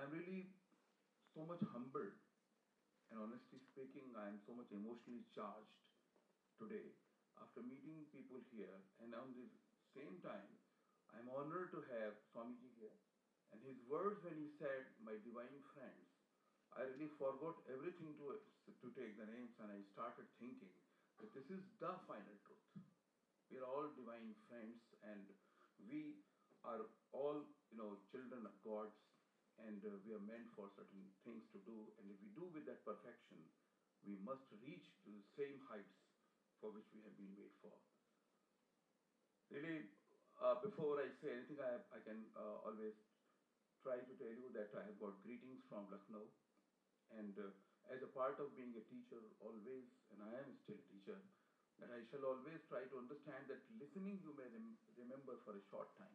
I'm really so much humbled, and honestly speaking, I'm so much emotionally charged today after meeting people here, and on the same time, I'm honored to have Swamiji here. And his words when he said, "My divine friends," I really forgot everything to take the names, and I started thinking that this is the final truth. We are all divine friends, and we are all, children of God's, and we are meant for certain things to do. And if we do with that perfection, we must reach to the same heights for which we have been made for. Really, before I say anything, I can always try to tell you that I have got greetings from Lucknow, and as a part of being a teacher always, and I am still a teacher, that I shall always try to understand that listening you may remember for a short time.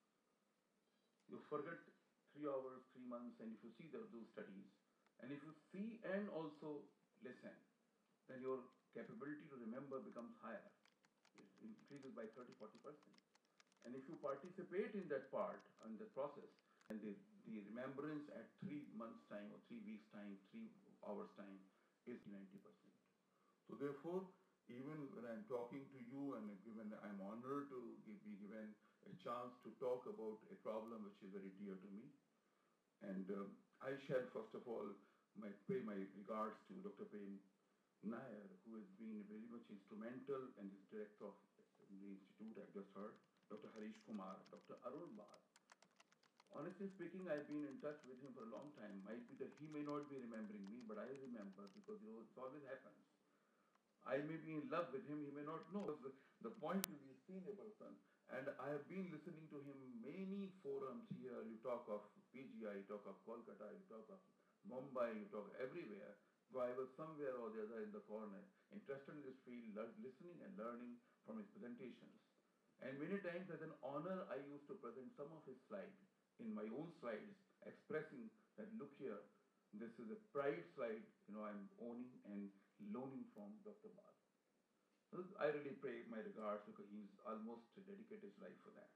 You forget 3 hours, 3 months, and if you see those studies, and if you see and also listen, then your capability to remember becomes higher. It increases by 30-40%. And if you participate in that part, in the process, and the remembrance at 3 months' time or 3 weeks' time, 3 hours' time is 90%. So therefore, even when I'm talking to you and I'm honored to be given a chance to talk about a problem which is very dear to me, and I shall first of all pay my regards to Dr. Prem Nair, who has been very much instrumental and is director of the institute I've just heard, Dr. Harish Kumar, Dr. Arun Bal. Honestly speaking, I've been in touch with him for a long time. Might be that he may not be remembering me, but I remember because it always happens. I may be in love with him, he may not know. The point is he's seen a person. And I have been listening to him many forums here. You talk of PGI, you talk of Kolkata, you talk of Mumbai, you talk everywhere. So I was somewhere or the other in the corner, interested in this field, listening and learning from his presentations. And many times as an honor, I used to present some of his slides in my own slides, expressing that, look here, this is a pride slide, I'm owning and loaning from Dr. Bal. So I really pay my regards because he's almost dedicated his life for that.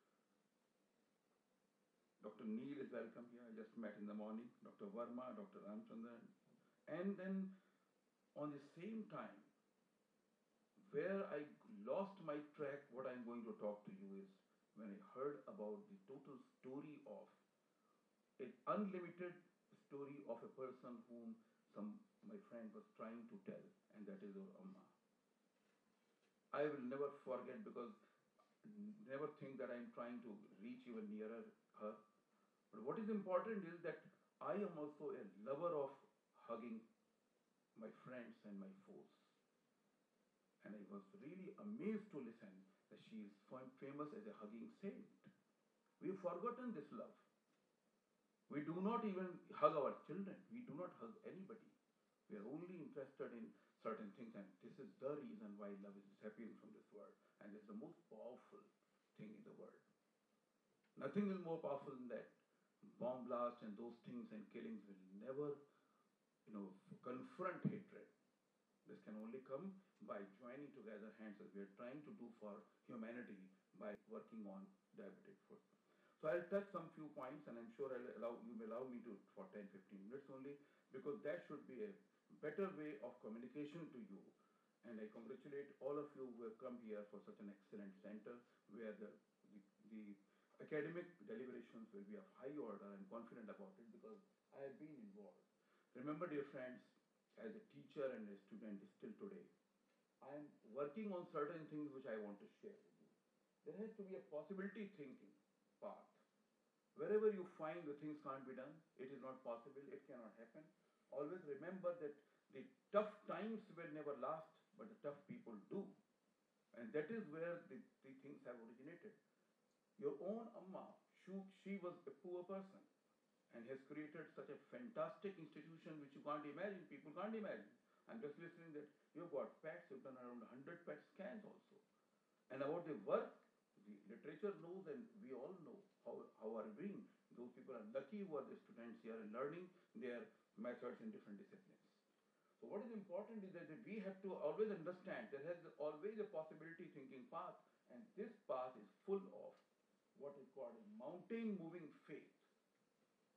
Dr. Neil is welcome here. I just met in the morning. Dr. Verma, Dr. Ramchandran. And then on the same time, where I lost my track, what I'm going to talk to you is when I heard about the total story of an unlimited story of a person whom my friend was trying to tell, and that is our Amma. I will never forget, because never think that I'm trying to reach even nearer her. But what is important is that I am also a lover of hugging my friends and my foes. And I was really amazed to listen that she is famous as a hugging saint. We've forgotten this love. We do not even hug our children. We do not hug anybody. We are only interested in certain things, and this is the reason why love is disappearing from this world. And it's the most powerful thing in the world. Nothing is more powerful than that. Bomb blasts and those things and killings will never, confront hatred. This can only come by joining together hands, as we are trying to do for humanity by working on diabetic foot. So I'll touch some few points, and I'm sure you may allow me to for 10-15 minutes only, because that should be a better way of communication to you. And I congratulate all of you who have come here for such an excellent center, where the academic deliberations will be of high order. I'm confident about it because I have been involved. Remember, dear friends, as a teacher and a student still today, I am working on certain things which I want to share with you. There has to be a possibility thinking path. Wherever you find the things can't be done, it is not possible, it cannot happen. Always remember that the tough times will never last, but the tough people do. And that is where the things have originated. Your own Amma, she was a poor person and has created such a fantastic institution which you can't imagine, people can't imagine. I'm just listening that you've got PETs, you've done around 100 PET scans also. And about the work, the literature knows, and we all know how are we doing. Those people are lucky who are the students here and learning their methods in different disciplines. So what is important is that we have to always understand there has always a possibility thinking path, and this path is full of what is called a mountain moving faith. In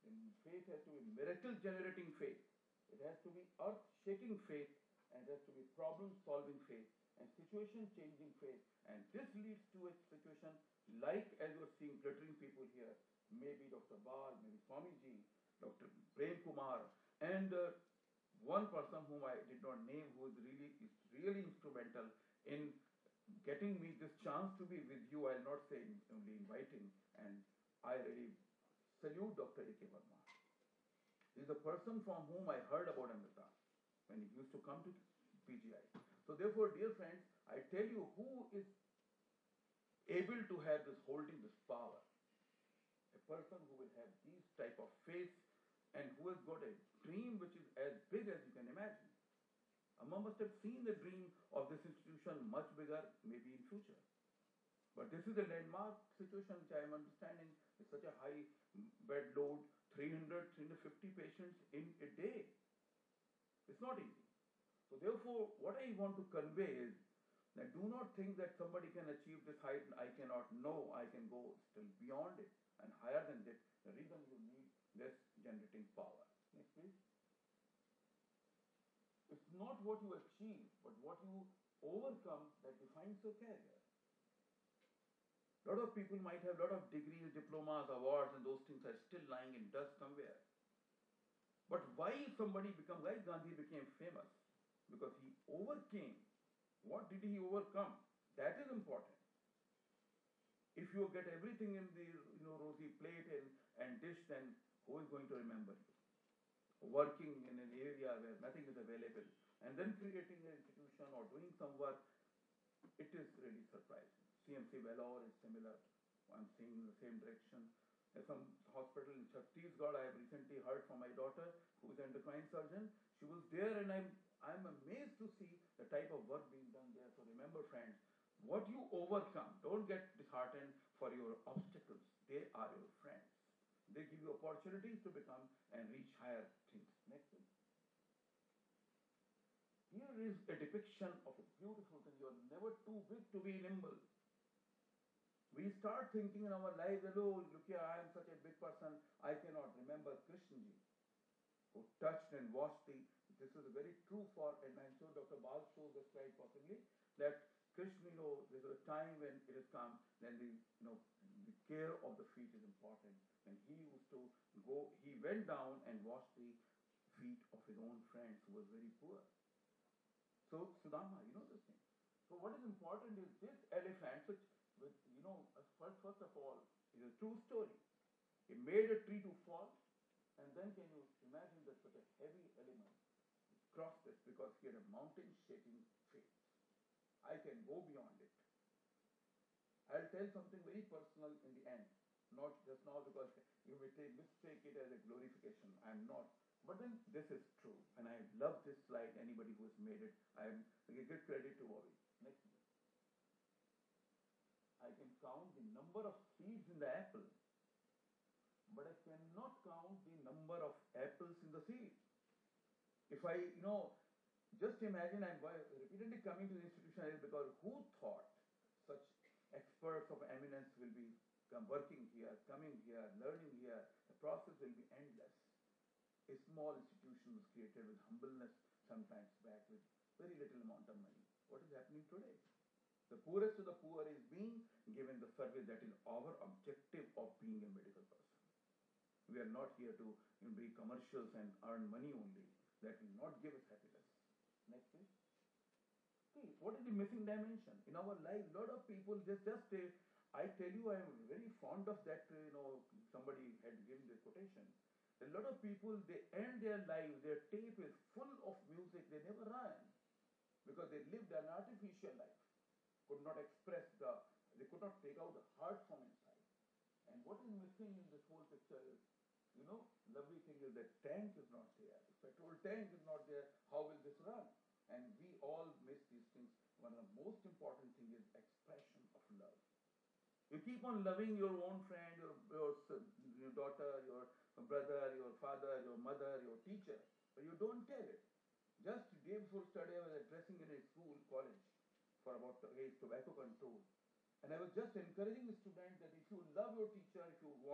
faith has to be miracle generating faith. It has to be earth shaking faith, and it has to be problem solving faith and situation changing faith. And this leads to a situation like as you're seeing glittering people here, maybe Dr. Bal, maybe Swamiji, Dr. Prem Kumar, and one person whom I did not name who is really instrumental in getting me this chance to be with you. I'll not say only inviting, and I really salute Dr. A.K. Verma. He's the person from whom I heard about Amrita when he used to come to PGI. So therefore, dear friends, I tell you who is able to have this holding this power. A person who will have these type of faith and who has got a dream which is as big as you can imagine. Amma must have seen the dream of this institution much bigger, maybe in future. But this is a landmark situation which I am understanding is such a high bed load, 300, 350 patients in a day. It's not easy. So therefore, what I want to convey is that do not think that somebody can achieve this height and I cannot. No, I can go still beyond it and higher than that. The reason you need less generating power. Next, please. It's not what you achieve, but what you overcome that defines your career. A lot of people might have a lot of degrees, diplomas, awards, and those things are still lying in dust somewhere. But why Gandhi became famous? Because he overcame. What did he overcome? That is important. If you get everything in the rosy plate and dish, then who is going to remember you? Working in an area where nothing is available and then creating an institution or doing some work, it is really surprising. CMC Vellore is similar. I'm seeing in the same direction. There's some hospital in Chhattisgarh. I have recently heard from my daughter, who is an endocrine surgeon. She was there, and I'm amazed to see the type of work being done there. So remember, friends, what you overcome, don't get disheartened for your obstacles. They are your friends. They give you opportunities to become and reach higher things. Next, please. Here is a depiction of a beautiful thing. You are never too big to be nimble. We start thinking in our lives, oh, look here, I am such a big person, I cannot remember Krishnaji, who touched and washed the. This is very true for, and I'm sure Dr. Bal shows us quite possibly, that Krishna, there's a time when it has come, then the care of the feet is important. When he used to go, he went down and washed the feet of his own friends who was very poor. So Sudama, you know this thing. So what is important is this elephant, which first of all, is a true story. He made a tree to fall, and then can you imagine that such a heavy element crossed this because he had a mountain shaking faith. I can go beyond it. I'll tell something very personal in the end, not just now because you may mistake it as a glorification. I'm not. But then this is true, and I love this slide. Anybody who has made it, I give credit to Bobby. Next. I can count the number of seeds in the apple, but I cannot count the number of apples in the seed. If I, just imagine I'm repeatedly coming to the institution is because who thought such experts of eminence will be working here, coming here, learning here. The process will be endless. A small institution was created with humbleness, sometimes backed with very little amount of money. What is happening today? The poorest of the poor is being given the service that is our objective of being a medical person. We are not here to be commercials and earn money only. That will not give us happiness. Next, please. See, what is the missing dimension? In our life, a lot of people just say, I tell you, I am very fond of that, somebody had given this quotation. A lot of people, they end their lives, their tape is full of music, they never run because they lived an artificial life, could not express they could not take out the heart from inside. And what is missing in this whole picture is, lovely thing is that tank is not there. The petrol tank is not there. How will this run? And we all miss these things. One of the most important things is expression of love. You keep on loving your own friend, your daughter, your brother, your father, your mother, your teacher, but you don't tell it. Just the day before study, I was addressing in a school, college, for about tobacco control. And I was just encouraging the students that if you love your teacher, if you want to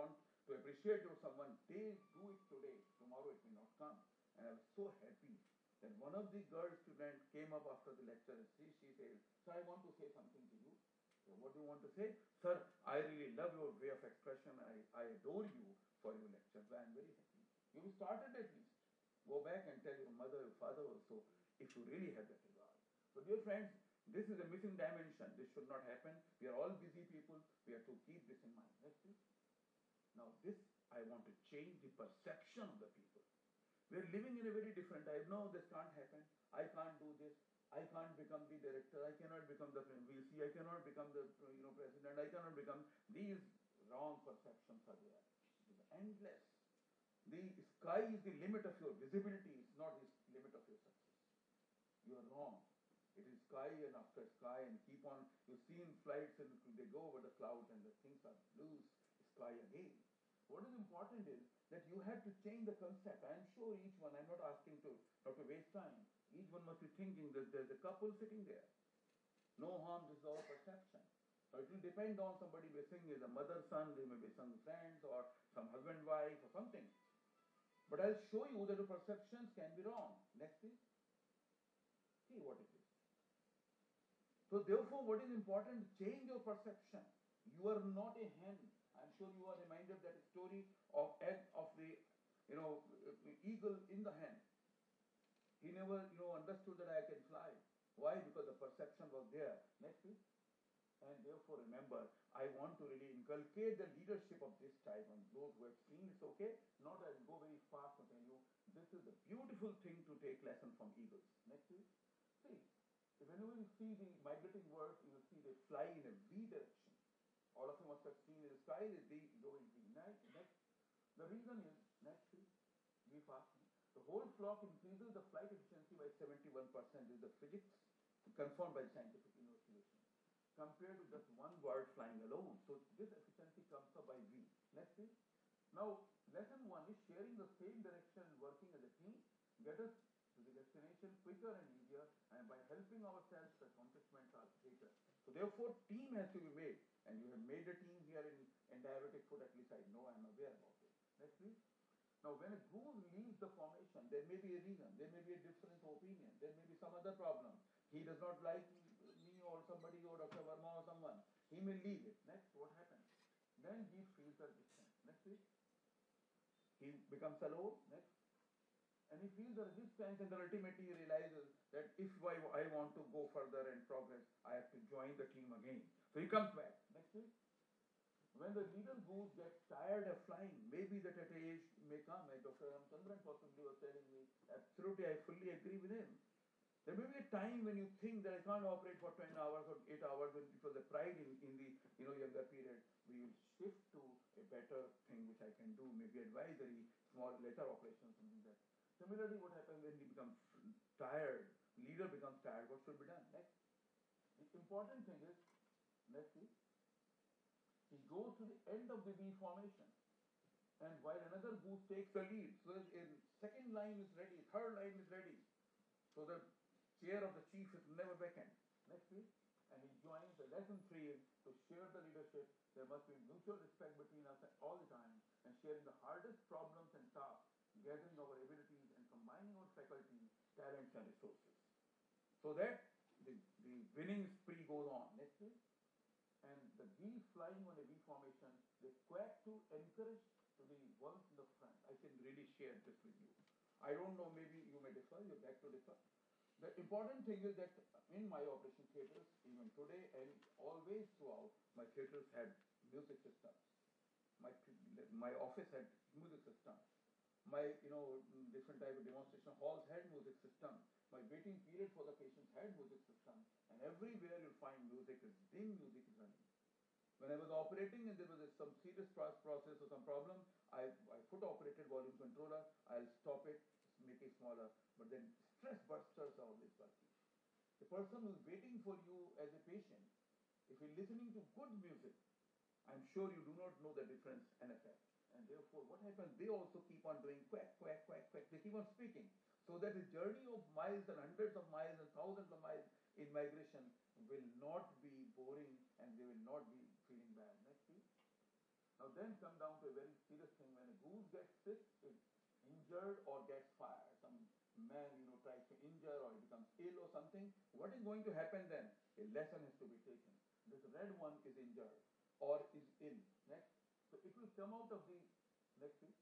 to appreciate your someone, they do it today, tomorrow it may not come. And I was so happy that one of the girl students came up after the lecture and she said, "Sir, I want to say something to you." So what do you want to say? "Sir, I really love your way of expression. I adore you for your lecture. I am very happy. You started at least. Go back and tell your mother, your father also, if you really have that regard." So dear friends, this is a missing dimension. This should not happen. We are all busy people. We have to keep this in mind. Next please. Now this, I want to change the perception of the people. We are living in a very different time. No, this can't happen. I can't do this. I can't become the director. I cannot become the VC. I cannot become the president. I cannot become. These wrong perceptions are there. It is endless. The sky is the limit of your visibility. It's not the limit of your success. You are wrong. It is sky and after sky and keep on. You see in flights and they go over the clouds and the things are blue sky again. What is important is that you have to change the concept. I am sure each one, I'm not asking to not to waste time. Each one must be thinking that there's a couple sitting there. No harm, this is all perception. So it will depend on somebody may sing as a mother, son, they may be some friends or some husband, wife or something. But I'll show you that the perceptions can be wrong. Next please. See what it is. So therefore, what is important? Change your perception. You are not a hen. I'm sure you are reminded that story of egg of the, eagle in the hen. He never, understood that I can fly. Why? Because the perception was there. Next please. And therefore, remember, I want to really inculcate the leadership of this type. And those who have seen it's okay. Not I'll go very fast to tell you. This is the beautiful thing to take lesson from eagles. Next please. See, whenever you see the migrating birds, you will see they fly in a V direction. All of you must have seen in the sky that they go in V. Next. The reason is, next please, be fast. The whole flock increases the flight efficiency by 71%. Is the physics confirmed by scientific investigation. Compared to just one bird flying alone. So this efficiency comes up by V. Next please. Now, lesson 1 is sharing the same direction and working as a team get us to the destination quicker and easier, and by helping ourselves, the accomplishments are greater. So therefore, team has to be made, and you have made a team here in diabetic foot, at least I know, I'm aware about it. Next please. Now, when a goose leaves the formation, there may be a reason, there may be a difference of opinion, there may be some other problem. He does not like me or somebody or Dr. Verma or someone. He may leave it. Next, what happens? Then he feels the distance. Next please. He becomes alone. Next. And he feels the resistance, and then ultimately he realizes that if I want to go further and progress, I have to join the team again. So he comes back. Next week. When the little goose gets tired of flying, maybe that at age may come, as Dr. Ramchandran possibly was telling me, absolutely I fully agree with him. There may be a time when you think that I can't operate for 10 hours or 8 hours, when it was a pride in the younger period. We will shift to a better thing which I can do, maybe advisory, small letter operations, something like that. Similarly, what happens when he becomes tired, leader becomes tired, what should be done? Next. The important thing is, next week, he goes to the end of the V formation. And while another goose takes the lead, so in second line is ready, third line is ready. So the chair of the chief is never vacant. Next week, and he joins the lesson 3 is to share the leadership. There must be mutual respect between us all the time, and sharing the hardest problems and tasks, gathering our abilities and combining our faculty, talents and resources. So that the winning spree goes on. Next week. And the geese flying on a V formation, they quack to encourage to the ones in the front. I can really share this with you. I don't know, maybe you may differ, you beg to differ. The important thing is that in my operation theaters, even today and always throughout, my theaters had music systems. My office had music system. My different type of demonstration halls had music system. My waiting period for the patients had music system. And everywhere you'll find music is dim, music is running. When I was operating and there was some serious process or some problem, I foot operated volume controller. I'll stop it, make it smaller. But then stress busters are always working. The person who's waiting for you as a patient, if you're listening to good music, I'm sure you do not know the difference and effect. And therefore, what happens? They also keep on doing quack, quack, quack, quack. They keep on speaking. So that the journey of miles and hundreds of miles and thousands of miles in migration will not be boring, and they will not be feeling bad. Next week. Now then come down to a very serious thing. When a goose gets sick, is injured or gets fired. Some man, tries to injure or he becomes ill or something. What is going to happen then? A lesson has to be taken. This red one is injured or is ill. Next. So it will come out of the next week.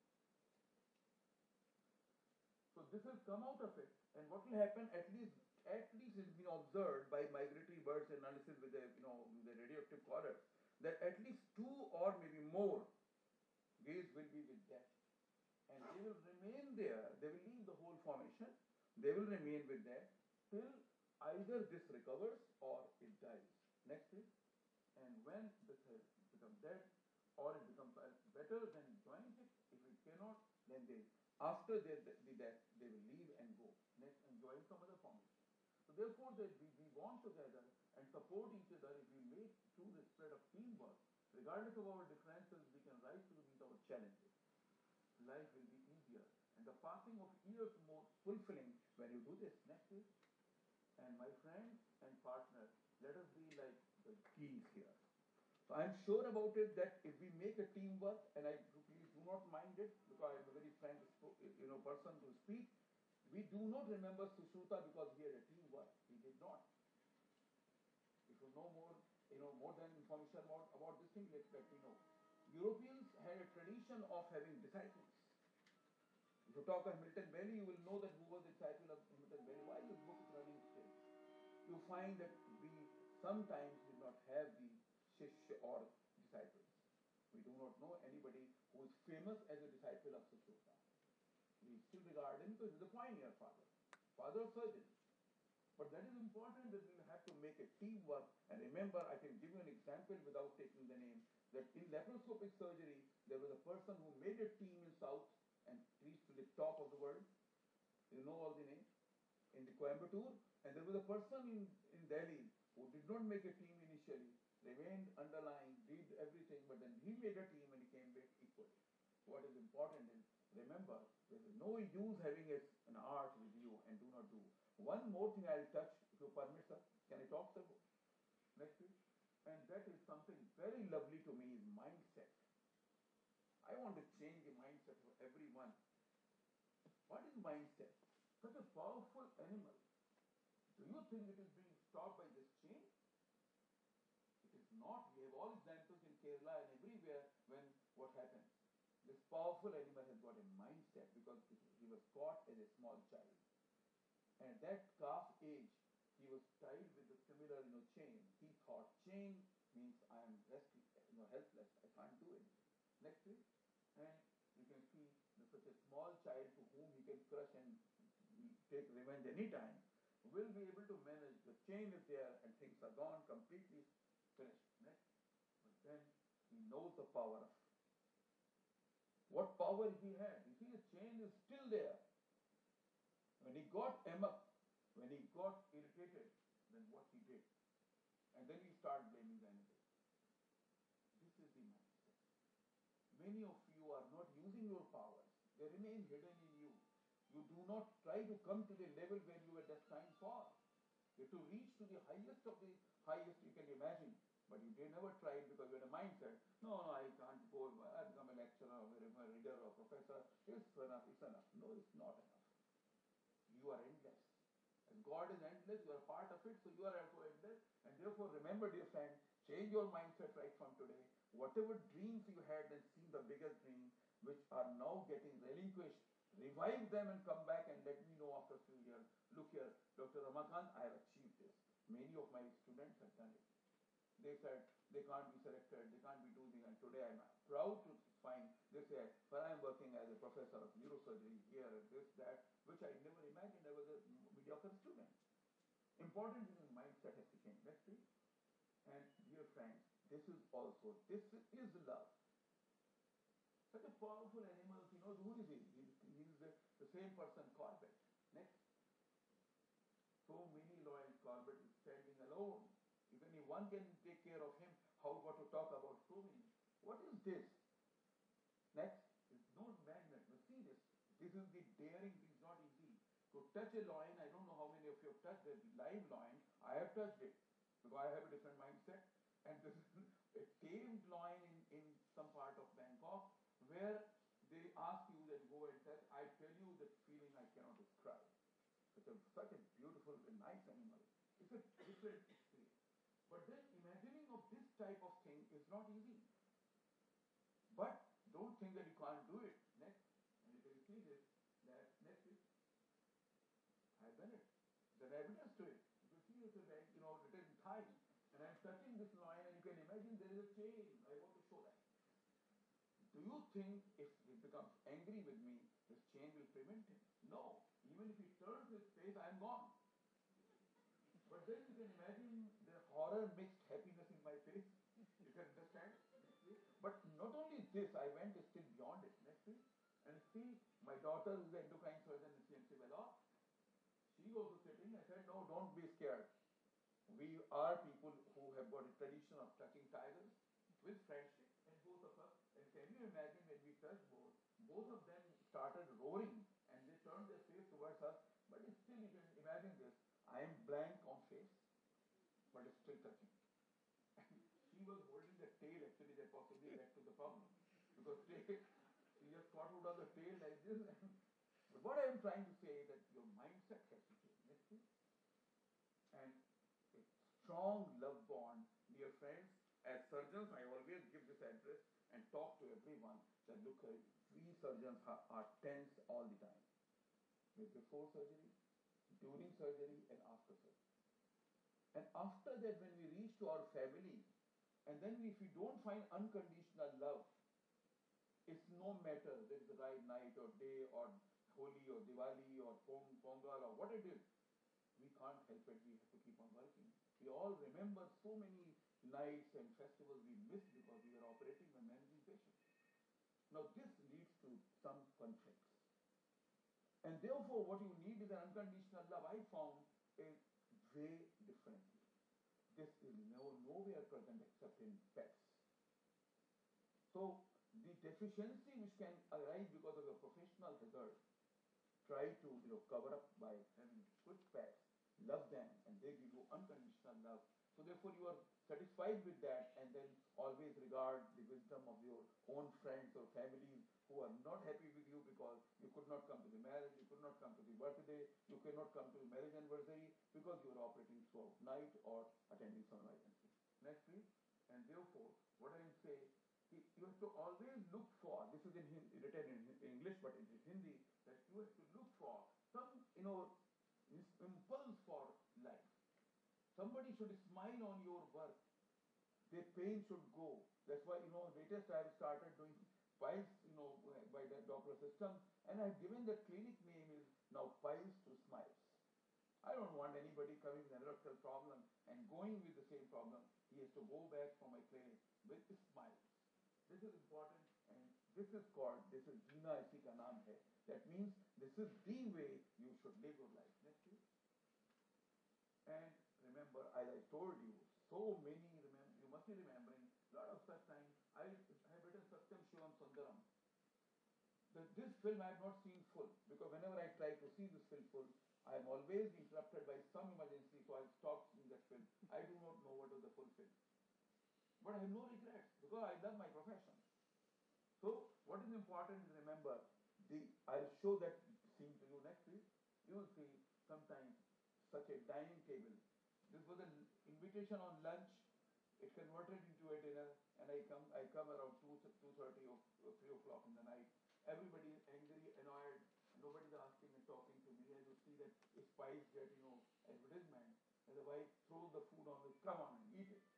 So this will come out of it, and what will happen? At least it's been observed by migratory birds analysis with the radioactive collars that at least two or maybe more gays will be with death, and they will remain there. They will leave the whole formation. They will remain with that till either this recovers or it dies. Next is, and when this has become dead or it becomes better, then it joins it. If it cannot, then they after the death they will leave and go next and join some other formation. So therefore, we bond together and support each other. If we make through the spirit of teamwork, regardless of our differences, we can rise to meet our challenges. Life will be easier, and the passing of years more fulfilling when you do this. Next is, and my friends and partners, let us be like the geese here. So I'm sure about it that if we make a teamwork, and I please do not mind it because I'm a very frank, person to speak. We do not remember Sushruta because he had a teamwork. He did not. If you know more, more than information about this thing, let me know. Europeans had a tradition of having disciples. If you talk of Milton Berle, you will know that who was the disciple of Milton Berle. Why this book is running still? You find that we sometimes did not have the Shishya or disciples. We do not know anybody who is famous as a disciple of Sushruta. We still regard him because he's a pioneer father of surgery. But that is important that we have to make a teamwork. And remember, I can give you an example without taking the name, that in laparoscopic surgery, there was a person who made a team in South and reached to the top of the world. You know all the names. In the Coimbatore, and there was a person in Delhi who did not make a team initially, remained underlying, did everything, but then he made a team and he came back equally. What is important is, remember, there is no use having an art with you and do not do. One more thing I'll touch, if you permit, sir. Can I talk, sir? Next week? And that is something very lovely to me is mindset. I want to change the mindset for everyone. What is mindset? Such a powerful animal. Do you think it is being stopped by this chain? It is not. We have all examples in Kerala and everywhere when what happens. This powerful animal has got a mindset because he was caught as a small child. And at that calf age, he was tied with a similar chain. He thought chain means I am helpless. I can't do anything. Next week, and you can see such a small child to whom he can crush and take revenge anytime will be able to manage. The chain is there and things are gone, completely finished. Next. But then he knows the power of what power he had. You see, the chain is still there. When he got amok, when he got irritated, then what he did. And then he started blaming the enemy. This is the mindset. Many of you are not using your powers. They remain hidden in you. You do not try to come to the level where you were destined for. You have to reach to the highest of the highest you can imagine. But you did never try it because you had a mindset. No, I can't go. I become a lecturer or a reader or professor. It's enough. It's enough. No, it's not enough. You are endless. And God is endless. You are part of it. So you are also endless. And therefore, remember, dear friend, change your mindset right from today. Whatever dreams you had and seen the biggest dream, which are now getting relinquished, revive them and come back and let me know after a few years. Look here, Dr. Ramakant, I have achieved this. Many of my students have done it. They said they can't be selected, they can't be doing, and today I'm proud to find they say, well, I'm working as a professor of neurosurgery here, this, that, which I never imagined I was a mediocre student. Important is mindset has to change. Next week. And dear friends, this is love. Such a powerful animal, who is he? He's the same person, Corbett. Next. So many loyal Corbett is standing alone. Even if one can take care of him, how about to talk about so many? What is this? Next is not magnet. But see this. This is the daring. This is not easy. To touch a loin, I don't know how many of you have touched the live loin. I have touched it because I have a different mindset. And this is a tamed loin in some part of Bangkok, where they ask you that go and touch. I tell you that feeling I cannot describe. Such a beautiful and nice animal. It's a different experience. But then imagining of this type of thing is not easy. But don't think that you can't do it. Next, and you can see this, that next is, I've done it. There's evidence to it. You can see it's like, written in Thai. And I'm touching this line and you can imagine there is a chain. I want to show that. Do you think if he becomes angry with me, this chain will prevent him? No. Even if he turns his face, I am gone. But then you can imagine the horror mixed happiness in my face. You can understand? But not only this, I went still beyond it. Next week. And see, my daughter who's an endocrine surgeon in CMC Vellore, she also sitting. I said, no, don't be scared. We are people who have got a tradition of touching tigers with friendship, and both of us. And can you imagine when we touched both of them started roaring and they turned their face towards us. But still, you can imagine this. I am blank on face, but it's still touching. She was holding the tail actually that possibly led to the problem. Because she just got hold of the tail like this. But what I am trying to say is that your mindset has to change. Next week. And a strong love bond, dear friends, as surgeons, I always give this address and talk to everyone that look, we surgeons are tense all the time. Before surgery, during surgery, and after surgery. And after that, when we reach to our families, and then if we don't find unconditional love, it's no matter that it's the right night or day or Holi or Diwali or Pongal or what it is, we can't help it. We have to keep on working. We all remember so many nights and festivals we missed because we were operating and managing patients. Now this leads to some conflicts. And therefore what you need is an unconditional love. I found is way differently. This is nowhere present except in pets. So the deficiency which can arise because of a professional hazard, try to cover up by having good pets, love them, and they give you unconditional love. So therefore you are satisfied with that, and then always regard the wisdom of your own friends or families who are not happy with you because you could not come to the marriage, you could not come to the birthday, you cannot come to the marriage anniversary because you are operating throughout night or attending some emergency. Next week, and therefore what I am saying, you have to always look for, this is written in English but it is Hindi, that you have to look for some impulse for life. Somebody should smile on your work. Their pain should go. That's why latest I have started doing piles by the Doppler system, and I have given the clinic name is now Piles to Smiles. I don't want anybody coming with an erectile problem and going with the same problem. He has to go back from my clinic with smiles. This is important, and this is Jeena Isi Ka Naam Hai. That means this is the way you should live your life. Next week. And remember, as I told you, so many, you must be remembering, a lot of such times, I have written Satyam Shivam Sundaram. This film I have not seen full, because whenever I try to see this film full, I am always interrupted by some emergency, so I stop seeing that film. I do not know what was the full film. But I have no regrets, because I love my profession. So, what is important is remember, I'll show that scene to you next week. You will see sometimes such a dining table. This was an invitation on lunch. It converted into a dinner, and I come around 2:30 or 3 o'clock in the night. Everybody is angry, annoyed. Nobody's asking and talking to me. As you see that Spice Jet, advertisement, and the wife throws the food on me. Come on and eat it.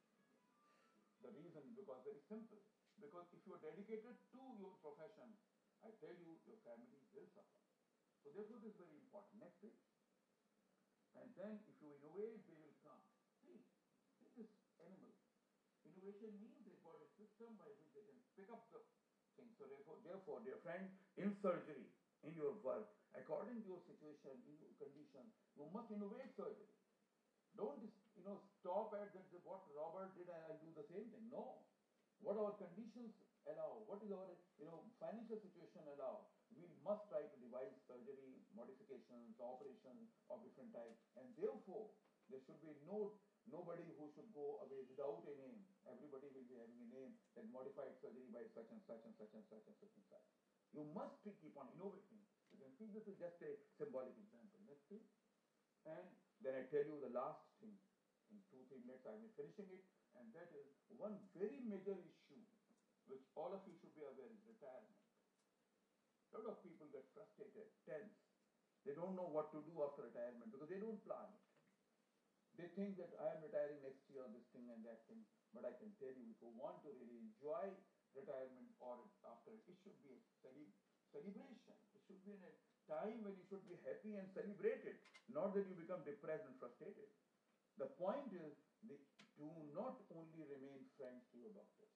The reason is because very simple. Because if you are dedicated to your profession, I tell you, your family will suffer. So therefore, this is very important. Next week. And then if you innovate, they will come. See this animal. Innovation means they've got a system by which they can pick up the things. So therefore, dear friend, in surgery, in your work, according to your situation, in your condition, you must innovate surgery. Don't stop at that what Robert did and I'll do the same thing. No. What our conditions allow, what is our financial situation allow, we must try to devise surgery, modifications, operations of different types, and therefore there should be nobody who should go away without a name. everybody will be having a name, that modified surgery by such and such and such and such and such and such. You must keep on innovating. You can see this is just a symbolic example. Next please. And then I tell you the last thing. In 2-3 minutes I will be finishing it, and that is one very major issue which all of you should be aware is retirement. A lot of people get frustrated, tense. They don't know what to do after retirement because they don't plan it. They think that I am retiring next year, this thing and that thing. But I can tell you, if you want to really enjoy retirement or after it should be a celebration. It should be in a time when you should be happy and celebrate it, not that you become depressed and frustrated. The point is, they do not only remain friends to your doctors.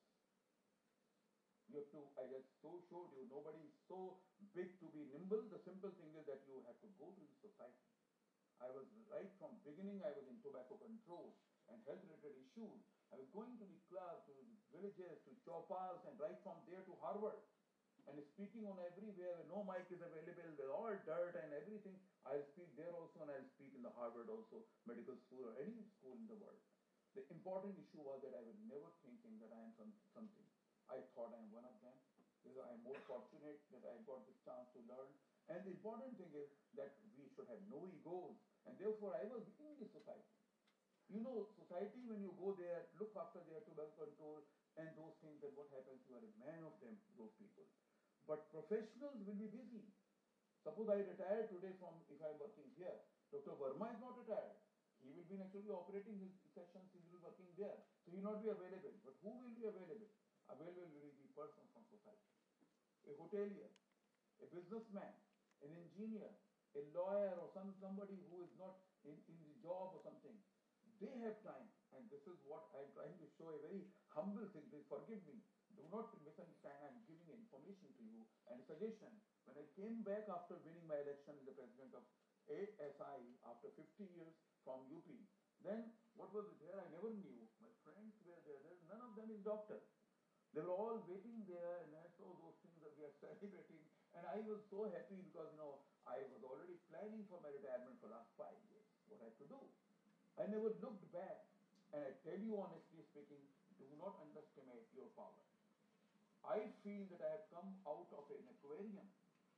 You have to, I just so showed you, nobody is so big to be nimble. The simple thing is that you have to go to the society. I was right from beginning, I was in tobacco control and health related issues. I was going to the club, to villages, to chaupas, and right from there to Harvard. And speaking on everywhere where no mic is available, with all dirt and everything. I'll speak there also, and I'll speak in the Harvard also, medical school or any school in the world. The important issue was that I was never thinking that I am something. I thought I am one of them. I am more fortunate that I got this chance to learn. And the important thing is that we should have no egos. And therefore, I was in this society. You know, society, when you go there, look after their tobacco control and those things, and what happens, you are a man of them, those people. But professionals will be busy. Suppose I retire today from, if I am working here, Dr. Verma is not retired. He will be naturally operating his sessions, he will be working there. So he will not be available. But who will be available? Available will be persons from society. A hotelier, a businessman, an engineer, a lawyer, or somebody who is not in the job or something. They have time, and this is what I am trying to show, a very humble thing. Please forgive me. Do not misunderstand. I am giving information to you and a suggestion. When I came back after winning my election as the president of ASI after 50 years from UP, then what was it there? I never knew. My friends were there. None of them is doctor. They were all waiting there, and I saw those things that we are celebrating. And I was so happy because, I was already planning for my retirement for the last 5 years. What I had to do. I never looked back. And I tell you honestly speaking, do not underestimate your power. I feel that I have come out of an aquarium,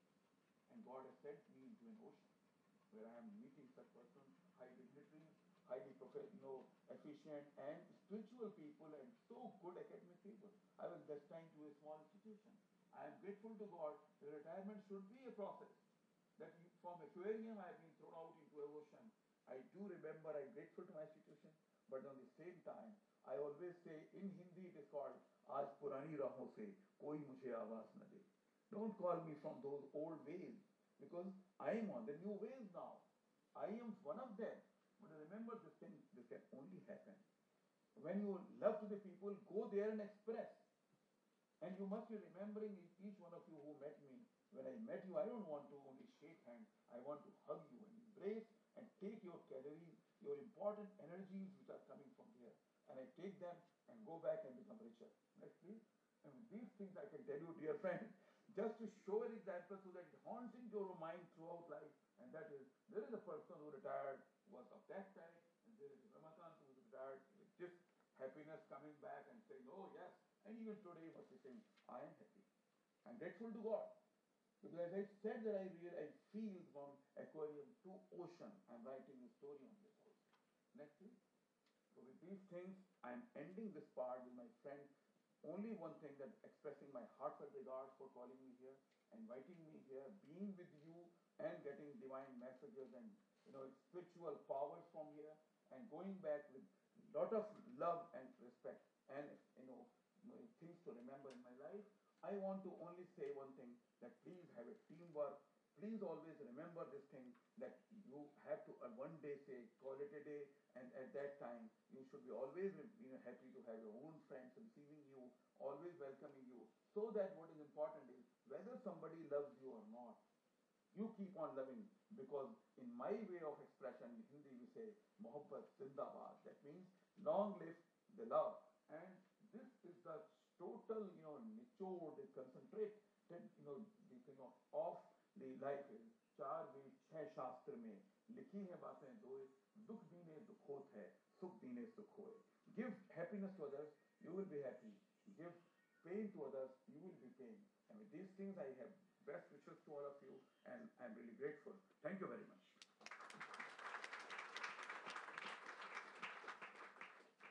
and God has sent me into an ocean where I am meeting such persons, high dignitaries, highly professional, efficient, and spiritual people, and so good academic people. I was destined to a small institution. I am grateful to God. The retirement should be a process. That from aquarium I have been thrown out into a ocean. I do remember I'm grateful to my institution, but on the same time, I always say in Hindi it is called "Aaj purani rahon se koi mujhe awaaz na de." Don't call me from those old ways because I am on the new ways now. I am one of them. But remember this thing, this can only happen when you love to the people, go there and express. And you must be remembering each one of you who met me. When I met you, I don't want to only shake hands. I want to hug you and embrace and take your calories, your important energies which are coming from here. And I take them and go back and become richer. Next, please. And with these things I can tell you, dear friends, just to show an example so that it haunts into your mind throughout life. And that is, there is a person who retired, was of that type, and there is Ramakant who is retired with this happiness coming back and saying, oh yes, and even today must be saying, I am happy. I'm grateful to God. Because as I said that I feel from aquarium to ocean, I'm writing a story on this also. Next please. So with these things, I'm ending this part with my friend. Only one thing, that expressing my heartfelt regards for calling me here, inviting me here, being with you, and getting divine messages and spiritual powers from here, and going back with lot of love and respect and things to remember in my life. I want to only say one thing, that please have a teamwork. Please always remember this thing, that you have to one day say call it a day, and at that time you should be always happy to have your own friends receiving you, always welcoming you, so that what is important is whether somebody loves you or not, you keep on loving, because in my way of expression in Hindi we say Mohabbat Zindabad. That means long live the love. And this is the total nichod, the concentrated the thing of the life is चार वेद छह शास्त्र में लिखी है बातें दो, दुख दीने दुख होत है, सुख दीने सुख होए. Give happiness to others, you will be happy. Give pain to others, you will be pain. And with these things, I have best wishes to all of you, and I'm really grateful. Thank you very much.